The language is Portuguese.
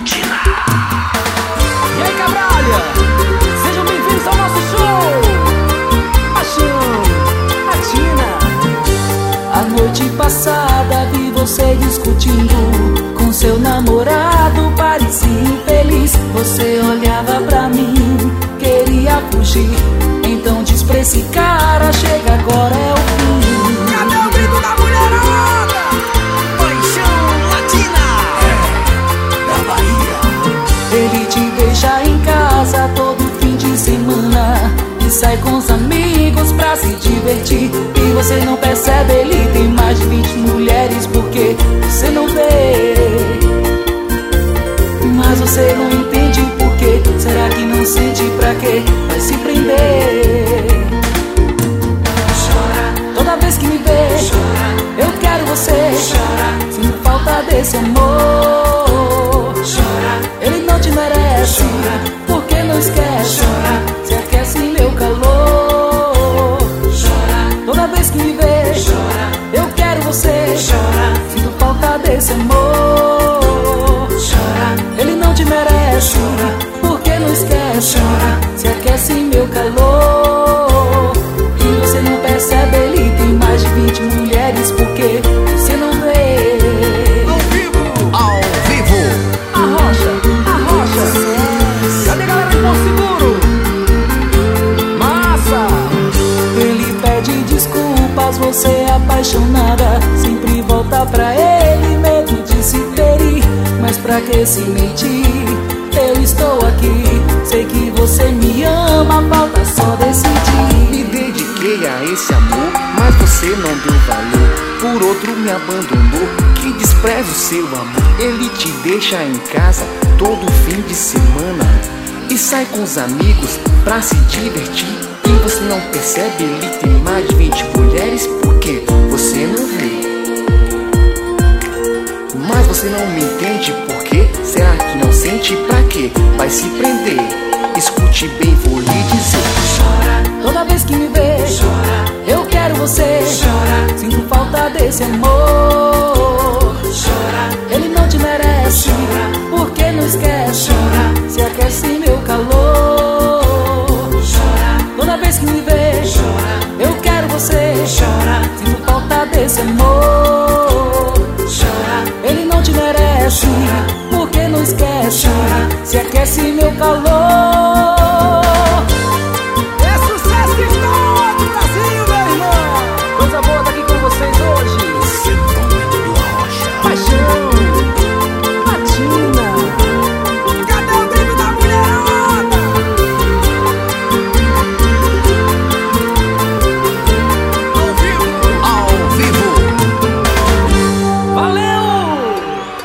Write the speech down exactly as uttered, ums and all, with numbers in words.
Latina. E aí, cabralha, sejam bem-vindos ao nosso show Paixão Latina. A noite passada vi você discutindo com seu namorado, parecia infeliz. Você olhava pra mim, queria fugir. Então diz pra esse cara, chega agora, é o fim. Cadê o grito da mulherada? Paixão Latina, é, da Bahia. Ele te deixa em casa todo fim de semana e sai com os amigos pra se divertir. E você não percebe, ele tem mais de vinte mulheres, porque você não vê. Mas você não entende o porquê. Será que não sente pra quê? Vai se prender. Chora toda vez que me vê. Chora, eu quero você. Chora, sinto falta desse amor. Chora, ele não te merece. Chora, porque não esquece. Chora, se aquece meu calor. Chora, toda vez que me vê. Chora, eu quero você. Chora, sinto falta desse amor. Chora, ele não te merece. Chora, porque não esquece. Chora, se aquece meu calor. E você não percebe, ele tem mais de vinte mulheres, porque você não vê. Ao vivo, Ao vivo, arrocha, arrocha. Cadê a galera de Porto Seguro? Massa. Ele pede desculpas, você é apaixonada, sempre volta pra ele, medo de se ferir. Mas pra que se mentir? Eu estou aqui, sei que você me ama, falta só decidir. Me dediquei a esse amor, mas você não deu valor. Por outro me abandonou, que despreza o seu amor. Ele te deixa em casa todo fim de semana e sai com os amigos pra se divertir. E você não percebe, ele tem mais de vinte mulheres, porque você não vê. Mas você não me entende, por quê? Será que não sente pra quê? Vai se prender. Escute bem, vou lhe dizer. Chora toda vez que me vê. Chora, eu quero você. Chora, sinto falta desse amor. Chora, ele não te merece. Chora, porque não esquece. Chora, se aquece meu calor. Chora, toda vez que me vê. Chora, eu quero você. Chora, sinto falta desse amor. Chora, ele não te merece. Chora, porque não esquece. Chora, se aquece meu calor.